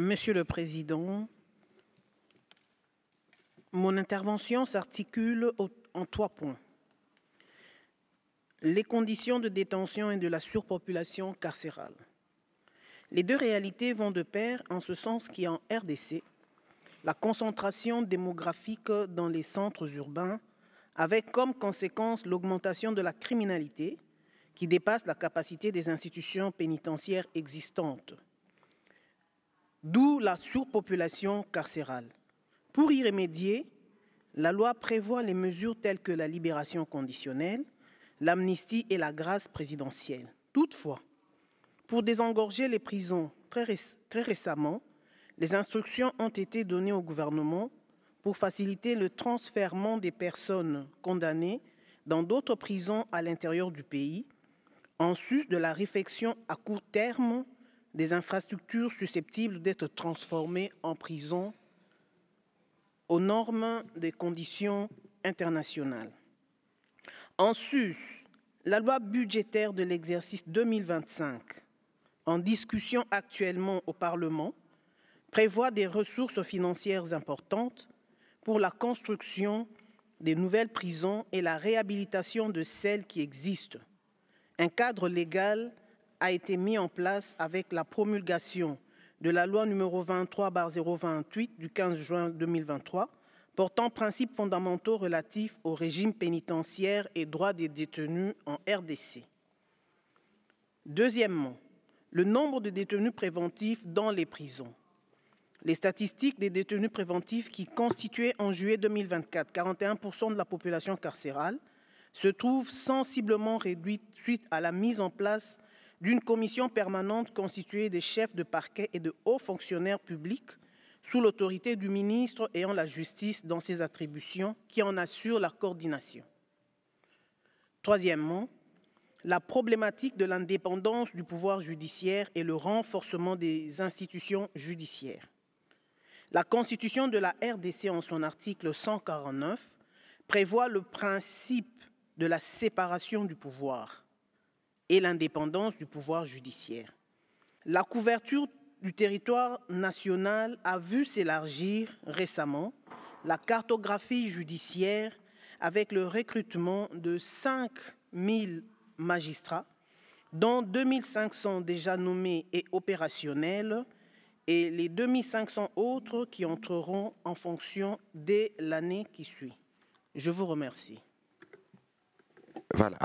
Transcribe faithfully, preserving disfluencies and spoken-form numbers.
Monsieur le Président, mon intervention s'articule en trois points. Les conditions de détention et de la surpopulation carcérale. Les deux réalités vont de pair en ce sens qu'en R D C, la concentration démographique dans les centres urbains avec comme conséquence l'augmentation de la criminalité qui dépasse la capacité des institutions pénitentiaires existantes. D'où la surpopulation carcérale. Pour y remédier, la loi prévoit les mesures telles que la libération conditionnelle, l'amnistie et la grâce présidentielle. Toutefois, pour désengorger les prisons très, réc très récemment, les instructions ont été données au gouvernement pour faciliter le transfèrement des personnes condamnées dans d'autres prisons à l'intérieur du pays, en sus de la réfection à court terme des infrastructures susceptibles d'être transformées en prisons aux normes des conditions internationales. En sus, la loi budgétaire de l'exercice deux mille vingt-cinq, en discussion actuellement au Parlement, prévoit des ressources financières importantes pour la construction des nouvelles prisons et la réhabilitation de celles qui existent. Un cadre légal a été mis en place avec la promulgation de la loi numéro vingt-trois barre zéro vingt-huit du quinze juin deux mille vingt-trois portant principes fondamentaux relatifs au régime pénitentiaire et droits des détenus en R D C. Deuxièmement, le nombre de détenus préventifs dans les prisons. Les statistiques des détenus préventifs qui constituaient en juillet deux mille vingt-quatre quarante et un pour cent de la population carcérale se trouvent sensiblement réduites suite à la mise en place d'une commission permanente constituée des chefs de parquet et de hauts fonctionnaires publics sous l'autorité du ministre ayant la justice dans ses attributions qui en assure la coordination. Troisièmement, la problématique de l'indépendance du pouvoir judiciaire et le renforcement des institutions judiciaires. La Constitution de la R D C en son article cent quarante-neuf prévoit le principe de la séparation du pouvoir et l'indépendance du pouvoir judiciaire. La couverture du territoire national a vu s'élargir récemment la cartographie judiciaire avec le recrutement de cinq mille magistrats, dont deux mille cinq cents déjà nommés et opérationnels, et les deux mille cinq cents autres qui entreront en fonction dès l'année qui suit. Je vous remercie. Voilà.